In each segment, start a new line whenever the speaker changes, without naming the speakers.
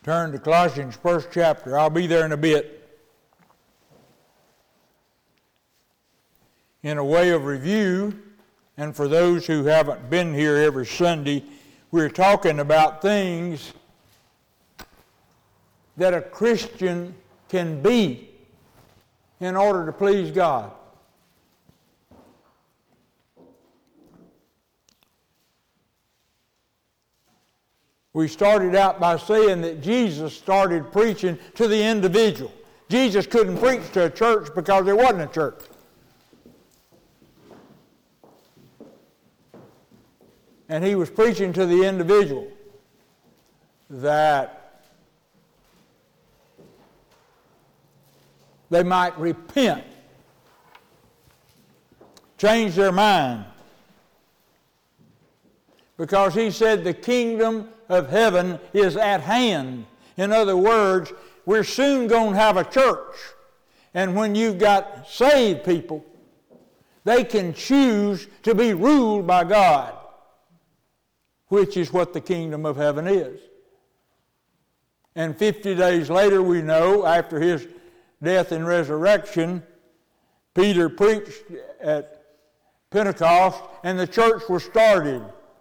Turn to Colossians, first chapter. I'll be there in a bit. In a way of review, and for those who haven't been here every Sunday, we're talking about things that a Christian can be in order to please God. We started out by saying that Jesus started preaching to the individual. Jesus couldn't preach to a church because there wasn't a church. And he was preaching to the individual that they might repent, change their mind. Because he said the kingdom of heaven is at hand. In other words, we're soon going to have a church. And when you've got saved people, they can choose to be ruled by God, which is what the kingdom of heaven is. And 50 days later, we know, after his death and resurrection, Peter preached at Pentecost, and the church was started.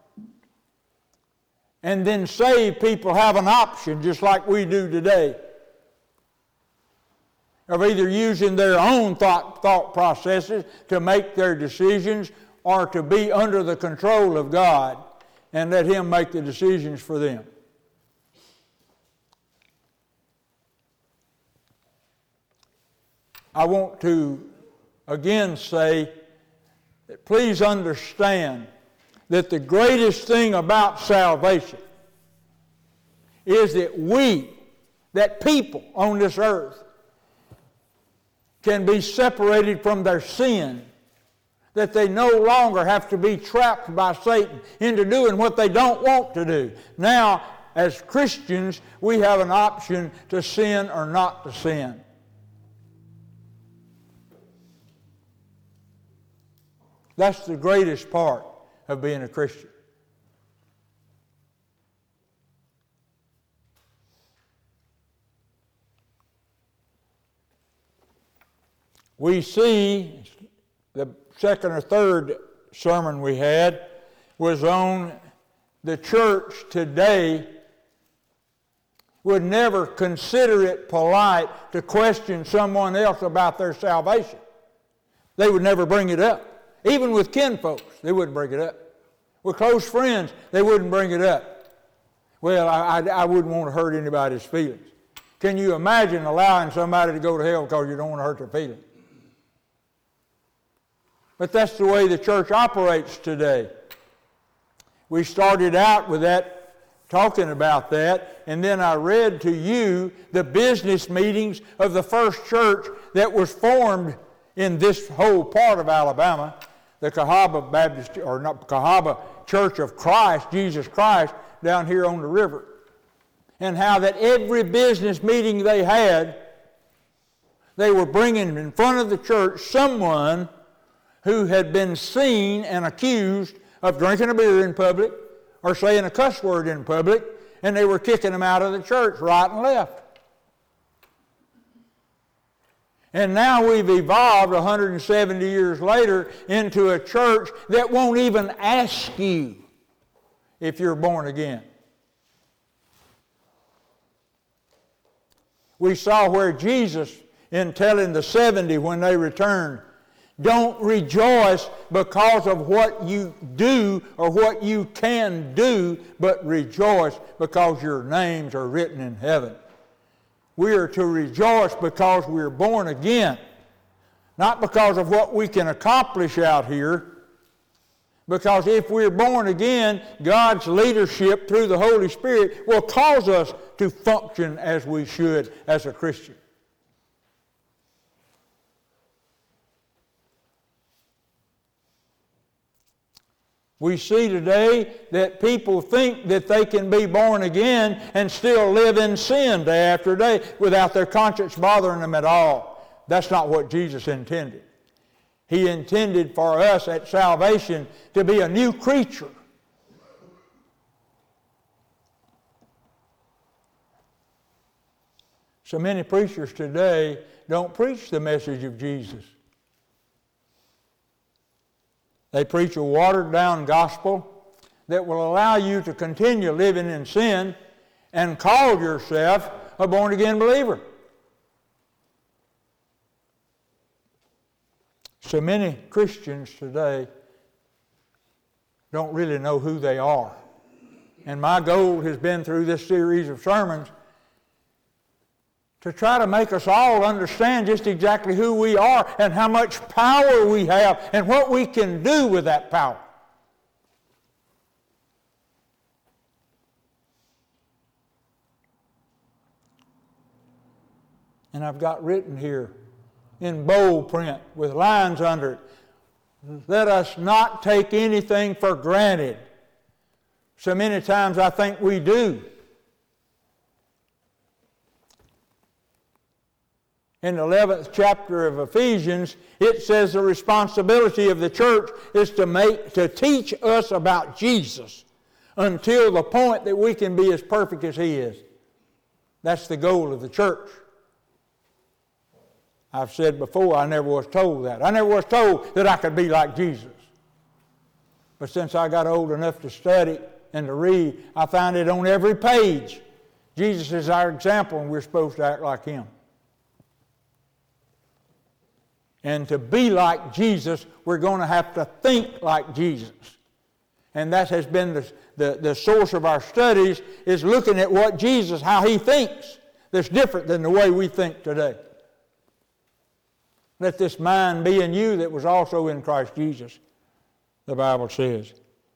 And then saved people have an option, just like we do today, of either using their own thought processes to make their decisions or to be under the control of God and let Him make the decisions for them. I want to again say that please understand that the greatest thing about salvation is that people on this earth can be separated from their sin, that they no longer have to be trapped by Satan into doing what they don't want to do. Now, as Christians, we have an option to sin or not to sin. That's the greatest part of being a Christian. We see the second or third sermon we had was on the church today would never consider it polite to question someone else about their salvation. They would never bring it up. Even with kinfolks, they wouldn't bring it up. With close friends, they wouldn't bring it up. Well, I wouldn't want to hurt anybody's feelings. Can you imagine allowing somebody to go to hell because you don't want to hurt their feelings? But that's the way the church operates today. We started out with that, talking about that, and then I read to you the business meetings of the first church that was formed in this whole part of Alabama, the Cahaba Baptist, or not Cahaba Church of Christ, Jesus Christ, down here on the river. And how that every business meeting they had, they were bringing in front of the church someone who had been seen and accused of drinking a beer in public or saying a cuss word in public, and they were kicking them out of the church right and left. And now we've evolved 170 years later into a church that won't even ask you if you're born again. We saw where Jesus, in telling the 70 when they returned, don't rejoice because of what you do or what you can do, but rejoice because your names are written in heaven. We are to rejoice because we're born again, not because of what we can accomplish out here, because if we're born again, God's leadership through the Holy Spirit will cause us to function as we should as a Christian. We see today that people think that they can be born again and still live in sin day after day without their conscience bothering them at all. That's not what Jesus intended. He intended for us at salvation to be a new creature. So many preachers today don't preach the message of Jesus. They preach a watered-down gospel that will allow you to continue living in sin and call yourself a born-again believer. So many Christians today don't really know who they are. And my goal has been through this series of sermons to try to make us all understand just exactly who we are and how much power we have and what we can do with that power. And I've got written here in bold print with lines under it, let us not take anything for granted. So many times I think we do. In the 11th chapter of Ephesians, it says the responsibility of the church is to teach us about Jesus until the point that we can be as perfect as He is. That's the goal of the church. I've said before, I never was told that. I never was told that I could be like Jesus. But since I got old enough to study and to read, I found it on every page. Jesus is our example, and we're supposed to act like Him. And to be like Jesus, we're going to have to think like Jesus. And that has been the source of our studies, is looking at what Jesus, how He thinks, that's different than the way we think today. Let this mind be in you that was also in Christ Jesus, the Bible says.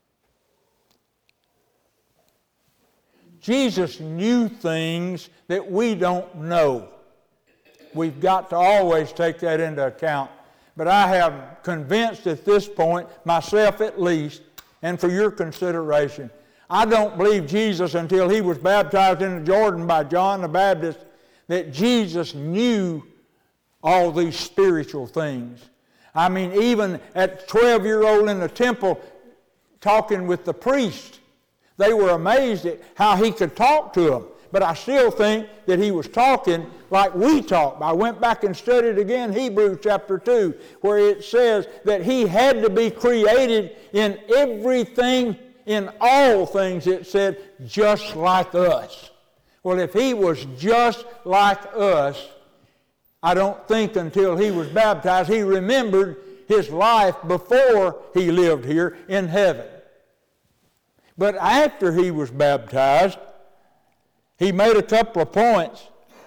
Jesus knew things that we don't know. We've got to always take that into account. But I have convinced at this point, myself at least, and for your consideration, I don't believe Jesus until He was baptized in the Jordan by John the Baptist, that Jesus knew all these spiritual things. I mean, even at 12-year-old in the temple talking with the priest, they were amazed at how He could talk to them. But I still think that He was talking like we talk. I went back and studied again Hebrews chapter 2, where it says that He had to be created in everything, in all things, it said, just like us. Well, if He was just like us, I don't think until He was baptized He remembered His life before He lived here in heaven. But after He was baptized, He made a couple of points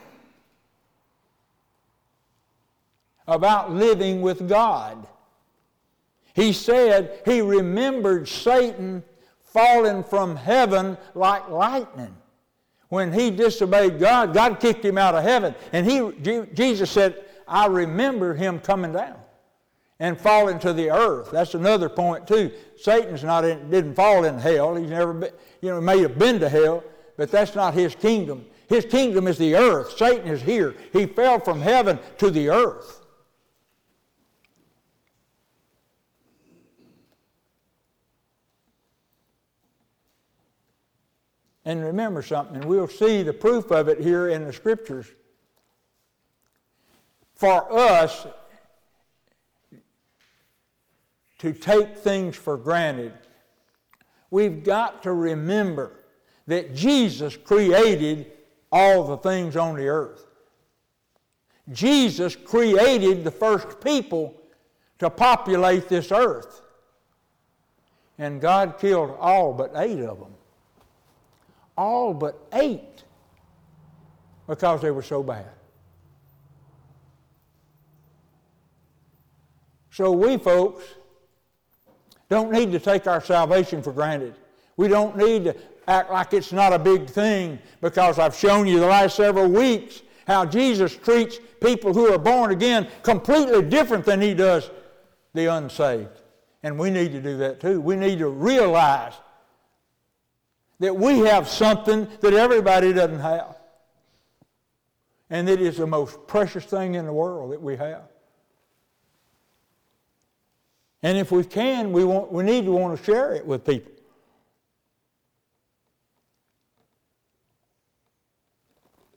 about living with God. He said He remembered Satan falling from heaven like lightning. When he disobeyed God, God kicked him out of heaven. And Jesus said, I remember him coming down and falling to the earth. That's another point too. Satan's didn't fall in hell. He's never been, may have been to hell, but that's not his kingdom. His kingdom is the earth. Satan is here. He fell from heaven to the earth. And remember something, and we'll see the proof of it here in the Scriptures. For us to take things for granted, we've got to remember that Jesus created all the things on the earth. Jesus created the first people to populate this earth. And God killed all but 8 of them. All but 8, because they were so bad. So we folks don't need to take our salvation for granted. We don't need to act like it's not a big thing, because I've shown you the last several weeks how Jesus treats people who are born again completely different than He does the unsaved. And we need to do that too. We need to realize that we have something that everybody doesn't have. And it is the most precious thing in the world that we have. And if we can, we need to want to share it with people.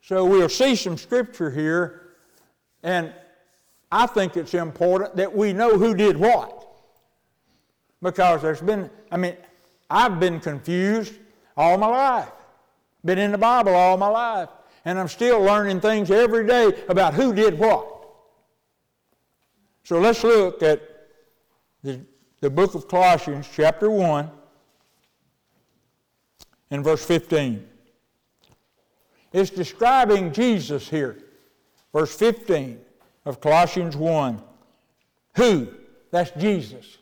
So we'll see some scripture here, and I think it's important that we know who did what. Because I've been confused all my life. Been in the Bible all my life. And I'm still learning things every day about who did what. So let's look at the book of Colossians, chapter 1, and verse 15. It's describing Jesus here. Verse 15 of Colossians 1. Who? That's Jesus.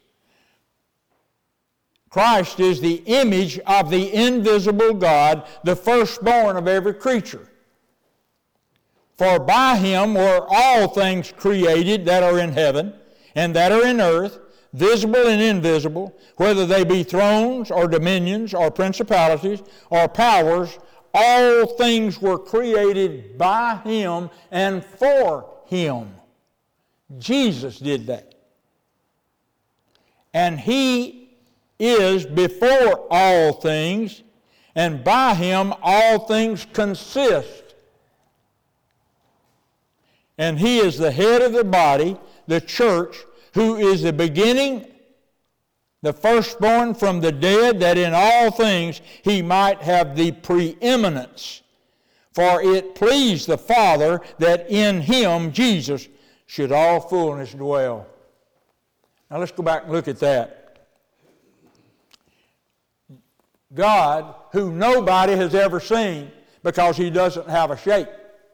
Christ is the image of the invisible God, the firstborn of every creature. For by him were all things created that are in heaven and that are in earth, visible and invisible, whether they be thrones or dominions or principalities or powers, all things were created by him and for him. Jesus did that. And he is before all things, and by him all things consist. And he is the head of the body, the church, who is the beginning, the firstborn from the dead, that in all things he might have the preeminence. For it pleased the Father that in him, Jesus, should all fullness dwell. Now let's go back and look at that. God, who nobody has ever seen because he doesn't have a shape.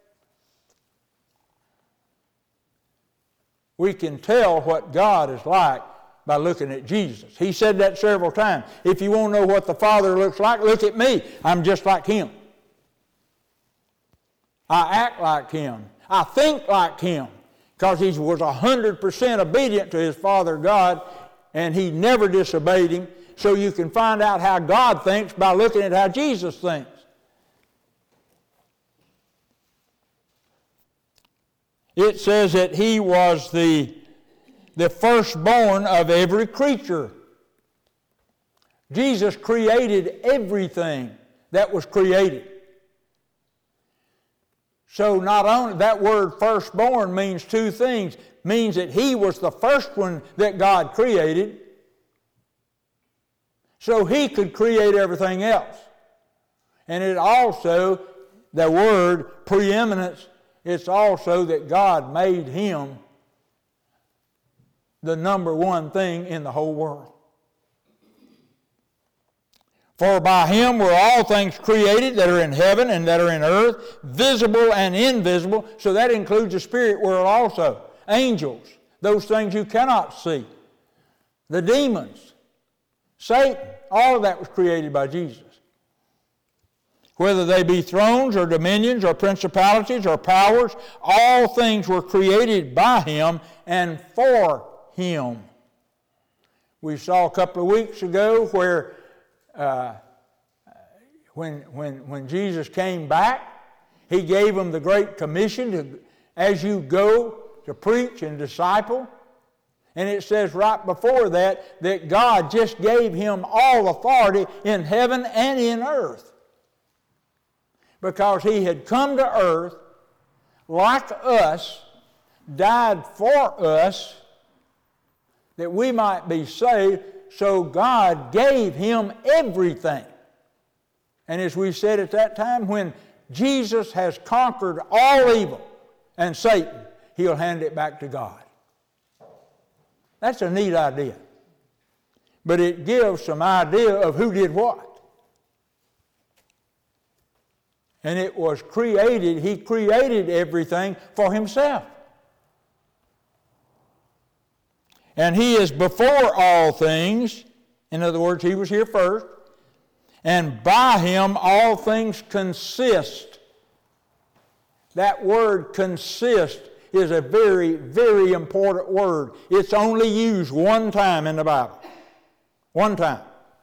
We can tell what God is like by looking at Jesus. He said that several times. If you want to know what the Father looks like, look at me. I'm just like him. I act like him. I think like him. Because he was 100% obedient to his Father God, and he never disobeyed him. So you can find out how God thinks by looking at how Jesus thinks. It says that he was the firstborn of every creature. Jesus created everything that was created. So not only, that word firstborn means two things. Means that he was the first one that God created, so he could create everything else. And it also, the word preeminence, it's also that God made him the number one thing in the whole world. For by him were all things created that are in heaven and that are in earth, visible and invisible. So that includes the spirit world also. Angels, those things you cannot see. The demons, Satan, all of that was created by Jesus. Whether they be thrones or dominions or principalities or powers, all things were created by him and for him. We saw a couple of weeks ago where when Jesus came back, he gave them the Great Commission to, as you go, to preach and disciple. And it says right before that God just gave him all authority in heaven and in earth. Because he had come to earth like us, died for us, that we might be saved, so God gave him everything. And as we said at that time, when Jesus has conquered all evil and Satan, he'll hand it back to God. That's a neat idea. But it gives some idea of who did what. And it was created, he created everything for himself. And he is before all things. In other words, he was here first. And by him all things consist. That word consist is a very, very important word. It's only used one time in the Bible. One time.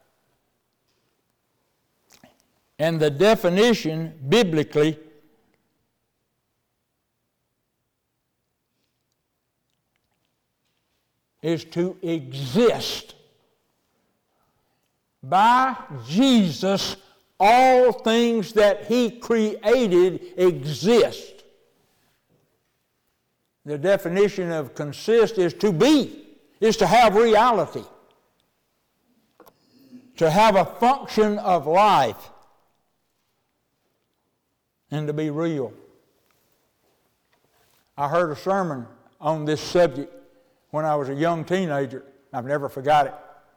And the definition, biblically, is to exist. By Jesus, All things that He created exist. The definition of consist is to be, is to have reality, to have a function of life, and to be real. I heard a sermon on this subject when I was a young teenager. I've never forgot it.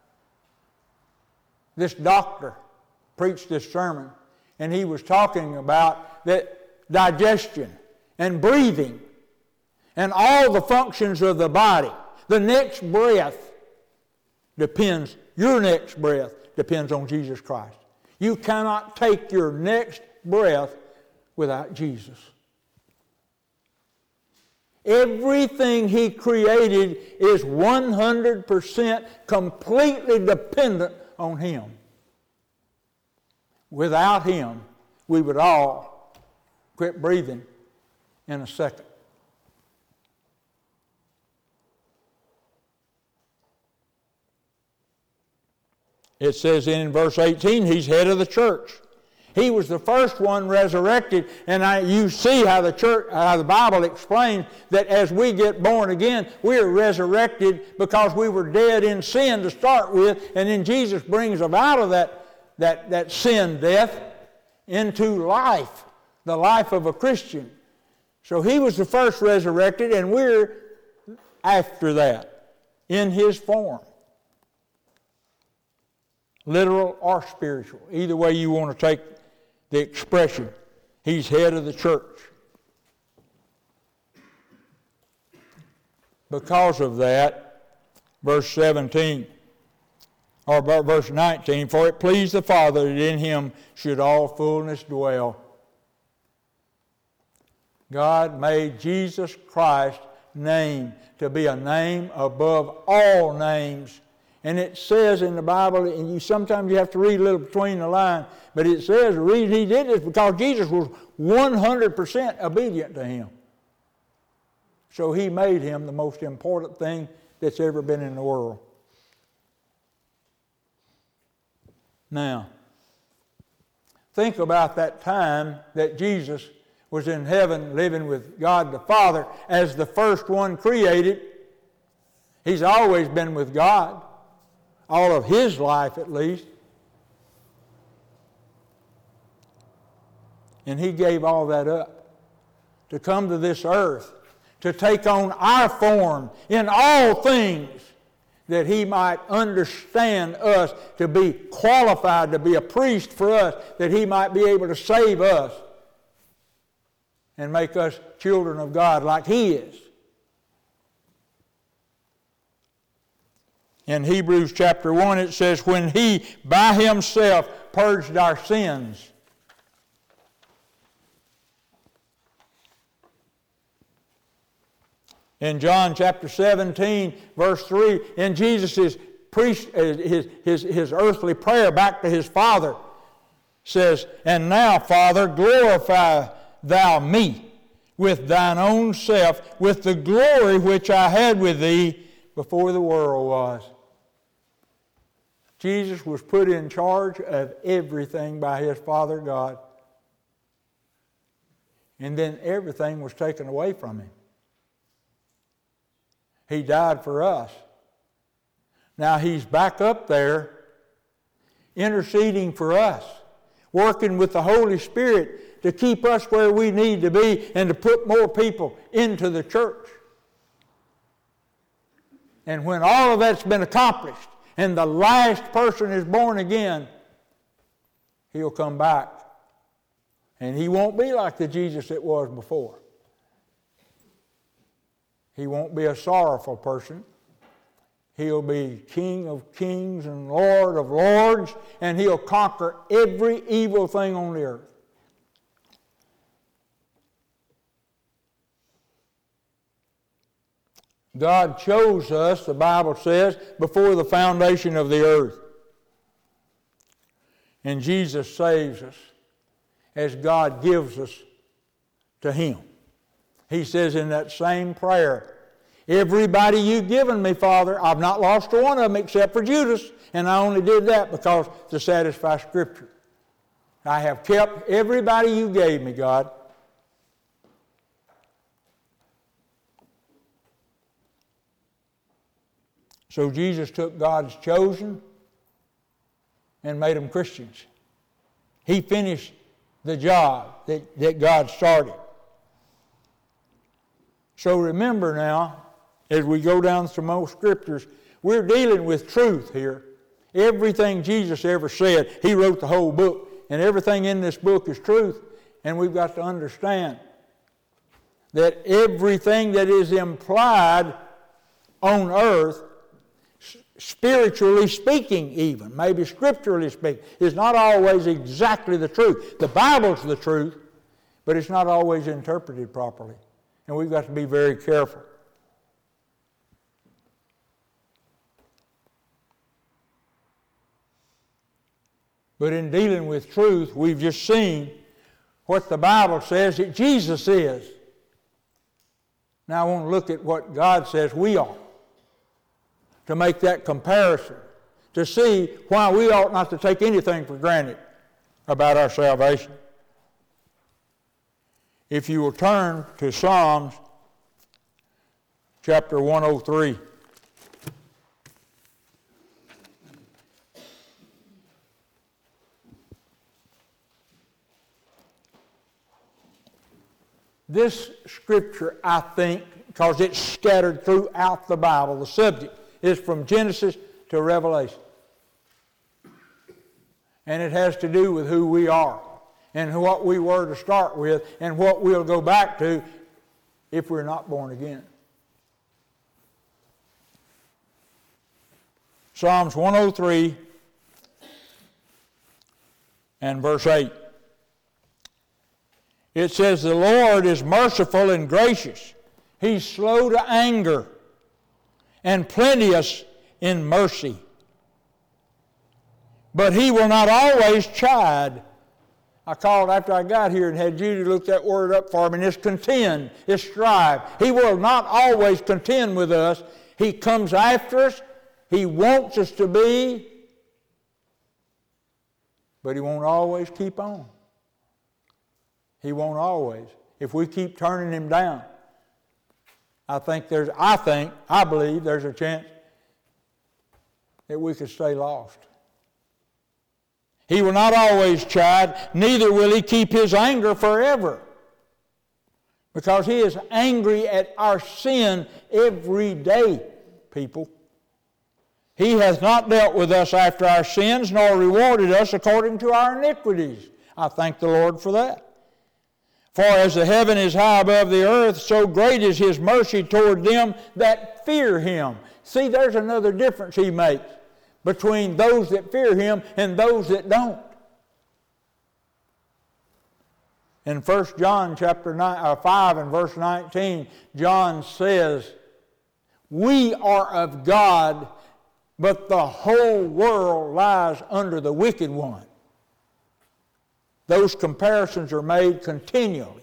This doctor preached this sermon, and he was talking about that digestion and breathing and all the functions of the body. The next breath depends, your next breath depends on Jesus Christ. You cannot take your next breath without Jesus. Everything He created is 100% completely dependent on Him. Without Him, we would all quit breathing in a second. It says in verse 18, He's head of the church. He was the first one resurrected, and you see how the Bible explains that as we get born again, we are resurrected because we were dead in sin to start with, and then Jesus brings us out of that sin death into life, the life of a Christian. So He was the first resurrected, and we're after that in His form. Literal or spiritual. Either way you want to take the expression. He's head of the church. Because of that, verse 17, or verse 19, for it pleased the Father that in Him should all fullness dwell. God made Jesus Christ's name to be a name above all names. And it says in the Bible, and sometimes you have to read a little between the lines, but it says the reason He did this because Jesus was 100% obedient to Him. So He made Him the most important thing that's ever been in the world. Now, think about that time that Jesus was in heaven living with God the Father as the first one created. He's always been with God. All of His life at least. And He gave all that up to come to this earth, to take on our form in all things, that He might understand us, to be qualified to be a priest for us, that He might be able to save us and make us children of God like He is. In Hebrews chapter 1 it says, when He by Himself purged our sins. In John chapter 17 verse 3, in Jesus' his earthly prayer back to His Father, says, and now, Father, glorify Thou me with Thine own self, with the glory which I had with Thee before the world was. Jesus was put in charge of everything by His Father God. And then everything was taken away from Him. He died for us. Now He's back up there interceding for us, working with the Holy Spirit to keep us where we need to be and to put more people into the church. And when all of that's been accomplished, and the last person is born again, He'll come back. And He won't be like the Jesus that was before. He won't be a sorrowful person. He'll be King of kings and Lord of lords, and He'll conquer every evil thing on the earth. God chose us, the Bible says, before the foundation of the earth. And Jesus saves us as God gives us to Him. He says in that same prayer, everybody You've given me, Father, I've not lost one of them except for Judas, and I only did that because to satisfy Scripture. I have kept everybody you gave me, God. So Jesus took God's chosen and made them Christians. He finished the job that God started. So remember now, as we go down through most scriptures, we're dealing with truth here. Everything Jesus ever said, He wrote the whole book, and everything in this book is truth. And we've got to understand that everything that is implied on earth, spiritually speaking even, maybe scripturally speaking, is not always exactly the truth. The Bible's the truth, but it's not always interpreted properly. And we've got to be very careful. But in dealing with truth, we've just seen what the Bible says that Jesus is. Now I want to look at what God says we are, to make that comparison, to see why we ought not to take anything for granted about our salvation. If you will turn to Psalms chapter 103. This scripture, I think, because it's scattered throughout the Bible, the subject is from Genesis to Revelation. And it has to do with who we are and what we were to start with and what we'll go back to if we're not born again. Psalms 103 and verse 8. It says, "The Lord is merciful and gracious. He's slow to anger and plenteous in mercy. But He will not always chide." I called after I got here and had Judy look that word up for me, and it's contend, it's strive. He will not always contend with us. He comes after us. He wants us to be, but He won't always keep on. He won't always. If we keep turning Him down, I believe there's a chance that we could stay lost. He will not always chide, neither will He keep His anger forever, because He is angry at our sin every day, people. He hath not dealt with us after our sins, nor rewarded us according to our iniquities. I thank the Lord for that. For as the heaven is high above the earth, so great is His mercy toward them that fear Him. See, there's another difference He makes between those that fear Him and those that don't. In 1 John chapter 5 and verse 19, John says, "We are of God, but the whole world lies under the wicked one." Those comparisons are made continually.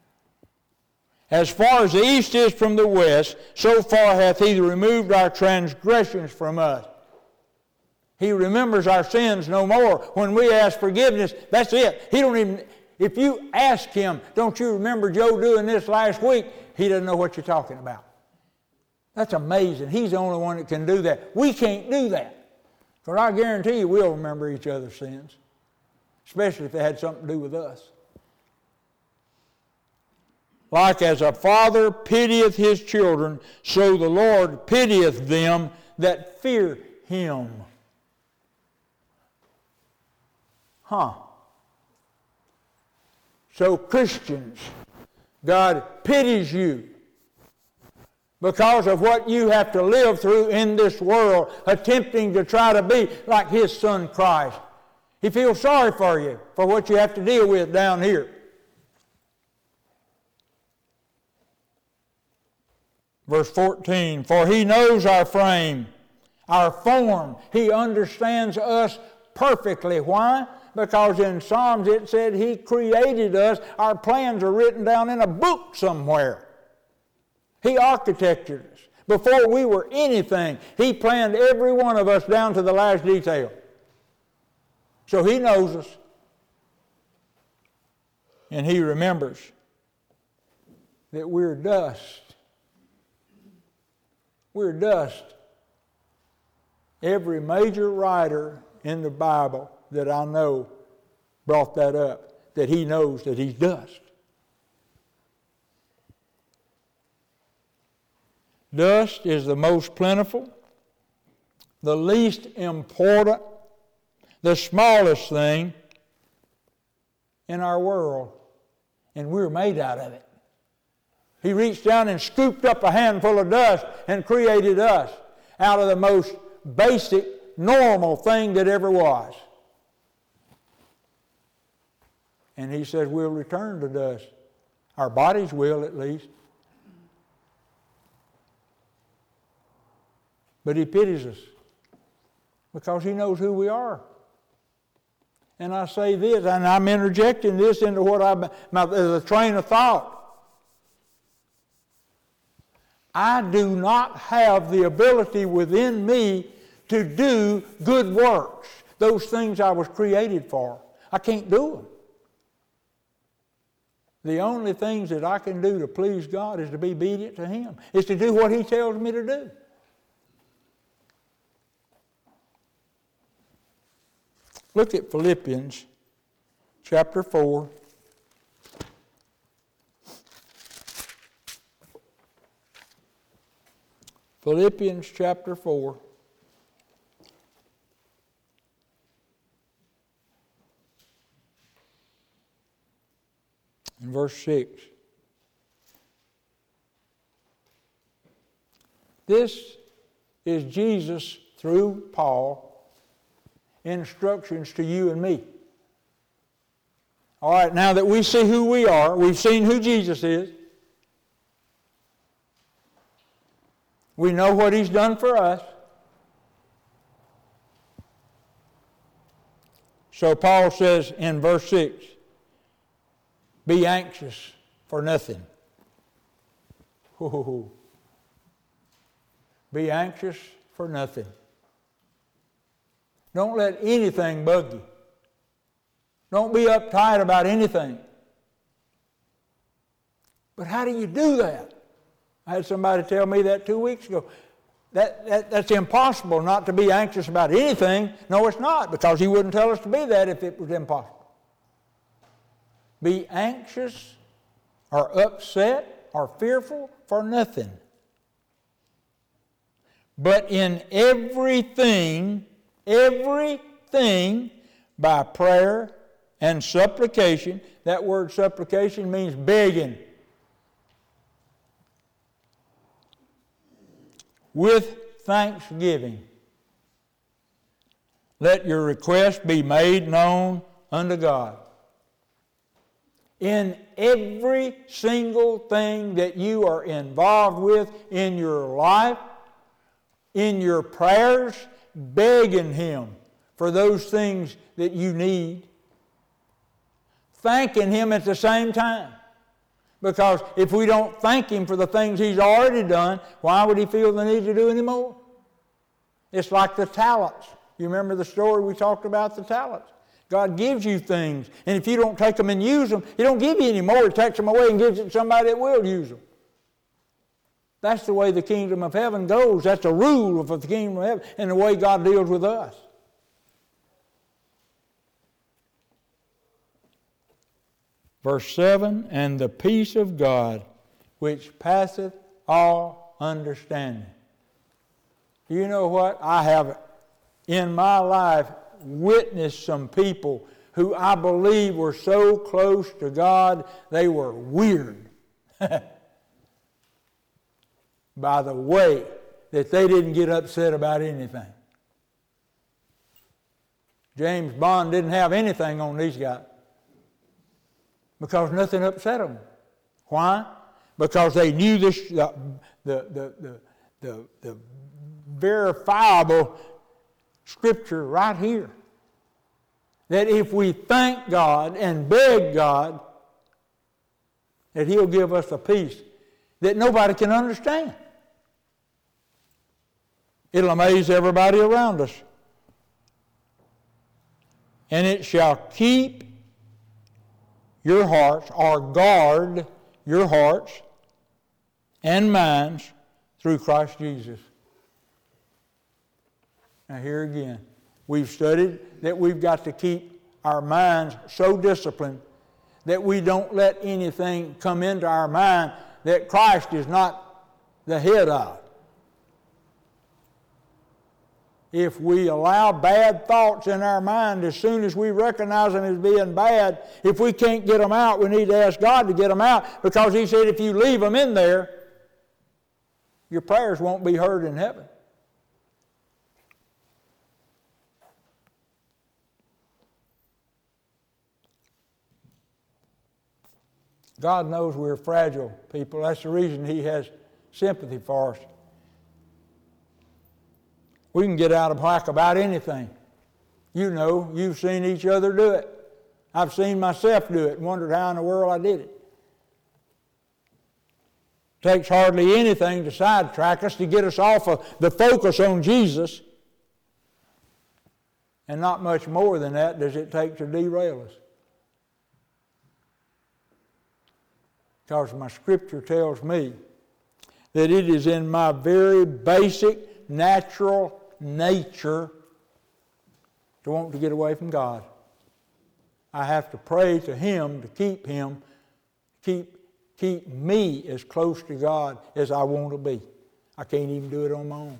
As far as the east is from the west, so far hath He removed our transgressions from us. He remembers our sins no more. When we ask forgiveness, that's it. He don't even, if you ask Him, "Don't you remember Joe doing this last week?" He doesn't know what you're talking about. That's amazing. He's the only one that can do that. We can't do that. Because I guarantee you we'll remember each other's sins, especially if they had something to do with us. Like as a father pitieth his children, so the Lord pitieth them that fear Him. So Christians, God pities you because of what you have to live through in this world, attempting to try to be like His Son Christ. He feels sorry for you, for what you have to deal with down here. Verse 14, "For He knows our frame, our form. He understands us perfectly." Why? Because in Psalms it said He created us. Our plans are written down in a book somewhere. He architected us. Before we were anything, He planned every one of us down to the last detail. So He knows us. and he remembers that we're dust. We're dust. Every major writer in the Bible that I know brought that up, that he knows that he's dust. Dust is the most plentiful, the least important, the smallest thing in our world, and we're made out of it. He reached down and scooped up a handful of dust and created us out of the most basic, normal thing that ever was. And he says we'll return to dust. Our bodies will, at least. But he pities us because he knows who we are. And I say this, and I'm interjecting this into what the train of thought. I do not have the ability within me to do good works, those things I was created for. I can't do them. The only things that I can do to please God is to be obedient to Him, is to do what He tells me to do. Look at Philippians chapter 4. Philippians chapter 4. And verse 6. This is Jesus through Paul instructions to you and me. All right, now that we see who we are, we've seen who Jesus is. We know what He's done for us. So Paul says in verse 6, be anxious for nothing. Ooh. Be anxious for nothing. Don't let anything bug you. Don't be uptight about anything. But how do you do that? I had somebody tell me that 2 weeks ago. That's impossible not to be anxious about anything. No, it's not, because He wouldn't tell us to be that if it was impossible. Be anxious or upset or fearful for nothing. But in everything, by prayer and supplication. That word supplication means begging. With thanksgiving, let your request be made known unto God. In every single thing that you are involved with in your life, in your prayers, begging Him for those things that you need. Thanking Him at the same time. Because if we don't thank Him for the things He's already done, why would He feel the need to do any more? It's like the talents. You remember the story we talked about, the talents. God gives you things, and if you don't take them and use them, He don't give you any more. He takes them away and gives it to somebody that will use them. That's the way the kingdom of heaven goes. That's the rule of the kingdom of heaven and the way God deals with us. Verse 7, and the peace of God, which passeth all understanding. You know what? I have, in my life, witnessed some people who I believe were so close to God, they were weird. By the way that they didn't get upset about anything. James Bond didn't have anything on these guys because nothing upset them. Why? Because they knew this, the verifiable scripture right here. That if we thank God and beg God, that He'll give us a peace that nobody can understand. It'll amaze everybody around us. And it shall keep your hearts, or guard your hearts and minds through Christ Jesus. Now here again, we've studied that we've got to keep our minds so disciplined that we don't let anything come into our mind that Christ is not the head of. If we allow bad thoughts in our mind, as soon as we recognize them as being bad, if we can't get them out, we need to ask God to get them out, because He said if you leave them in there, your prayers won't be heard in heaven. God knows we're fragile people. That's the reason He has sympathy for us. We can get out of whack about anything. You know, you've seen each other do it. I've seen myself do it and wondered how in the world I did it. It takes hardly anything to sidetrack us, to get us off of the focus on Jesus. And not much more than that does it take to derail us. Because my Scripture tells me that it is in my very basic, natural nature to want to get away from God. I have to pray to Him to keep me as close to God as I want to be. I can't even do it on my own.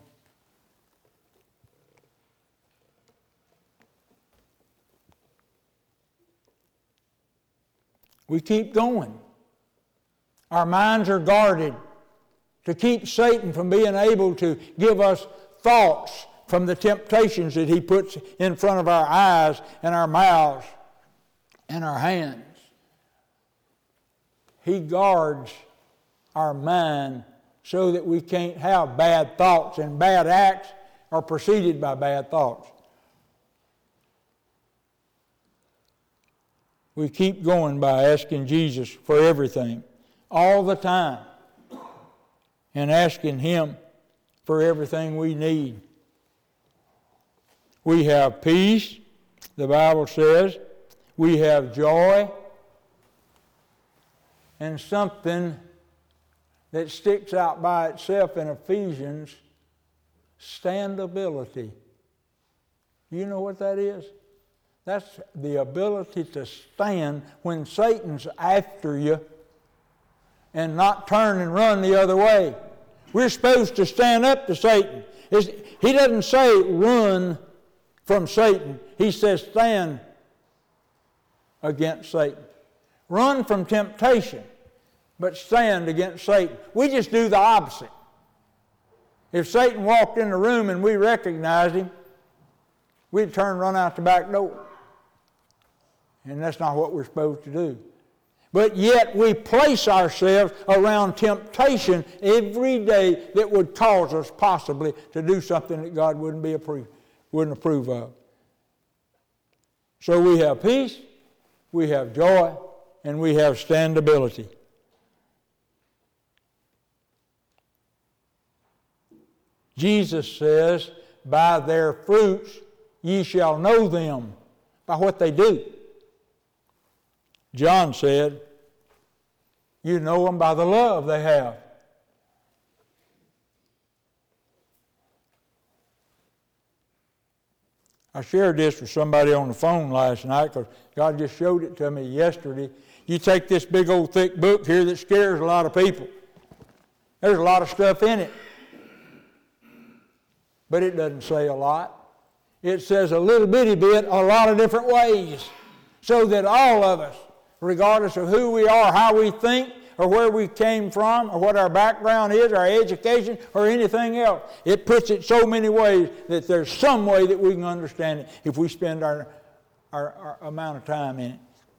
We keep going. Our minds are guarded to keep Satan from being able to give us thoughts from the temptations that he puts in front of our eyes and our mouths and our hands. He guards our mind so that we can't have bad thoughts, and bad acts are preceded by bad thoughts. We keep going by asking Jesus for everything, all the time, and asking Him for everything we need. We have peace, the Bible says. We have joy, and something that sticks out by itself in Ephesians, standability. You know what that is? That's the ability to stand when Satan's after you and not turn and run the other way. We're supposed to stand up to Satan. He doesn't say run from Satan. He says stand against Satan. Run from temptation, but stand against Satan. We just do the opposite. If Satan walked in the room and we recognized him, we'd turn and run out the back door. And that's not what we're supposed to do. But yet we place ourselves around temptation every day that would cause us possibly to do something that God wouldn't approve of. So we have peace, we have joy, and we have standability. Jesus says, by their fruits ye shall know them, by what they do. John said, you know them by the love they have. I shared this with somebody on the phone last night because God just showed it to me yesterday. You take this big old thick book here that scares a lot of people. There's a lot of stuff in it. But it doesn't say a lot. It says a little bitty bit a lot of different ways, so that all of us, regardless of who we are, how we think, or where we came from, or what our background is, our education, or anything else, it puts it so many ways that there's some way that we can understand it if we spend our amount of time in it.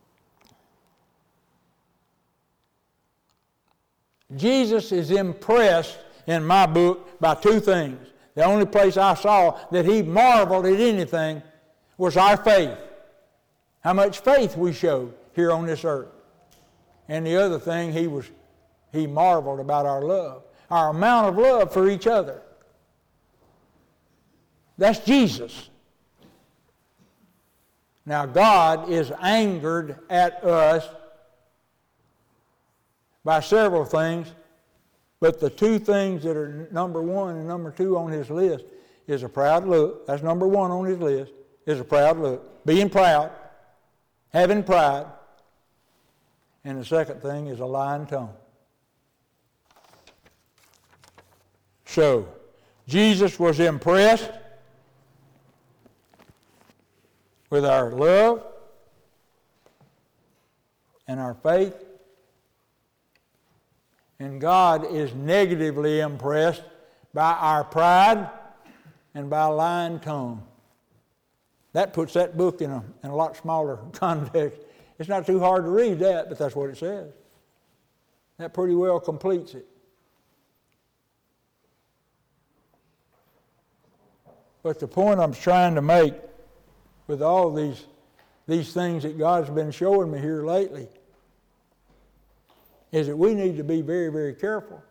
Jesus is impressed in my book by two things. The only place I saw that He marveled at anything was our faith. How much faith we showed here on this earth. And the other thing, He marveled about our love. Our amount of love for each other. That's Jesus. Now God is angered at us by several things, but the two things that are number one and number two on his list is a proud look. That's number one on his list, is a proud look. Being proud, having pride. And the second thing is a lying tongue. So, Jesus was impressed with our love and our faith. And God is negatively impressed by our pride and by a lying tongue. That puts that book in a lot smaller context. It's not too hard to read that, but that's what it says. That pretty well completes it. But the point I'm trying to make with all these things that God's been showing me here lately is that we need to be very, very careful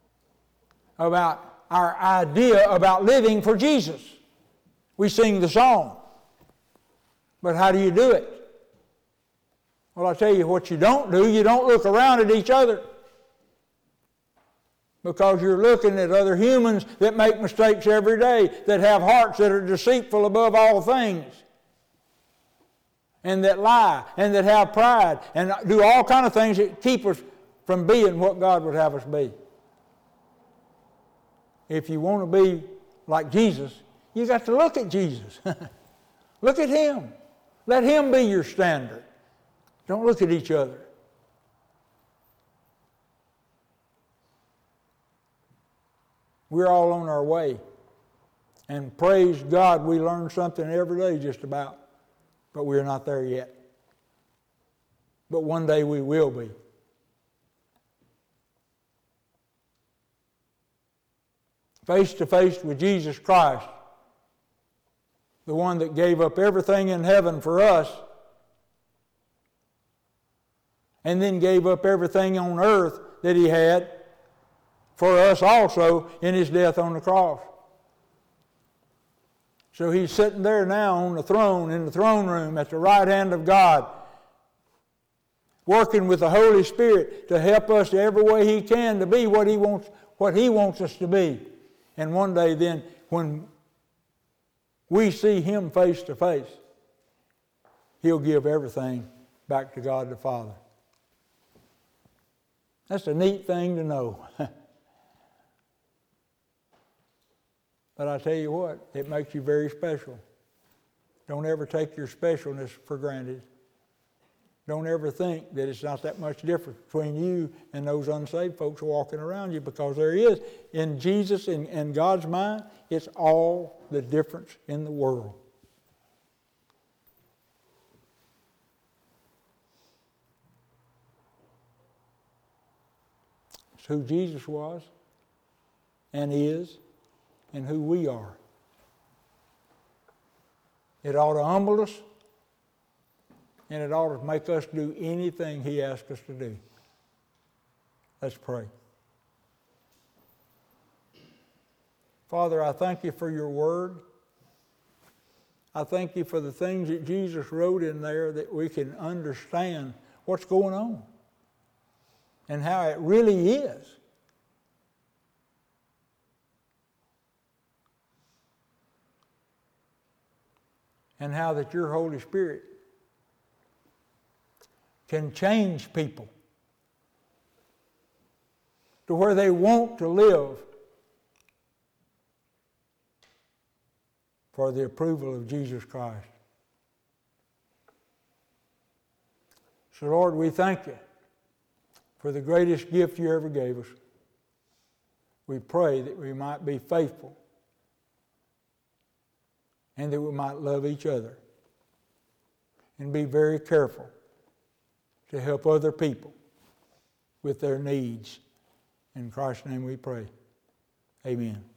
about our idea about living for Jesus. We sing the song, but how do you do it? Well, I'll tell you what you don't do. You don't look around at each other, because you're looking at other humans that make mistakes every day, that have hearts that are deceitful above all things, and that lie, and that have pride, and do all kind of things that keep us from being what God would have us be. If you want to be like Jesus, you got to look at Jesus. Look at Him. Let Him be your standard. Don't look at each other. We're all on our way. And praise God, we learn something every day just about. But we're not there yet. But one day we will be. Face to face with Jesus Christ, the one that gave up everything in heaven for us, and then gave up everything on earth that He had for us also in His death on the cross. So He's sitting there now on the throne, in the throne room at the right hand of God, working with the Holy Spirit to help us every way He can to be what He wants us to be. And one day then, when we see Him face to face, He'll give everything back to God the Father. That's a neat thing to know. But I tell you what, it makes you very special. Don't ever take your specialness for granted. Don't ever think that it's not that much difference between you and those unsaved folks walking around you, because there is. In Jesus and God's mind, it's all the difference in the world. It's who Jesus was and is and who we are. It ought to humble us, and it ought to make us do anything He asks us to do. Let's pray. Father, I thank You for Your Word. I thank You for the things that Jesus wrote in there that we can understand what's going on and how it really is. And how that Your Holy Spirit can change people to where they want to live for the approval of Jesus Christ. So Lord, we thank You for the greatest gift You ever gave us. We pray that we might be faithful and that we might love each other and be very careful to help other people with their needs. In Christ's name we pray. Amen.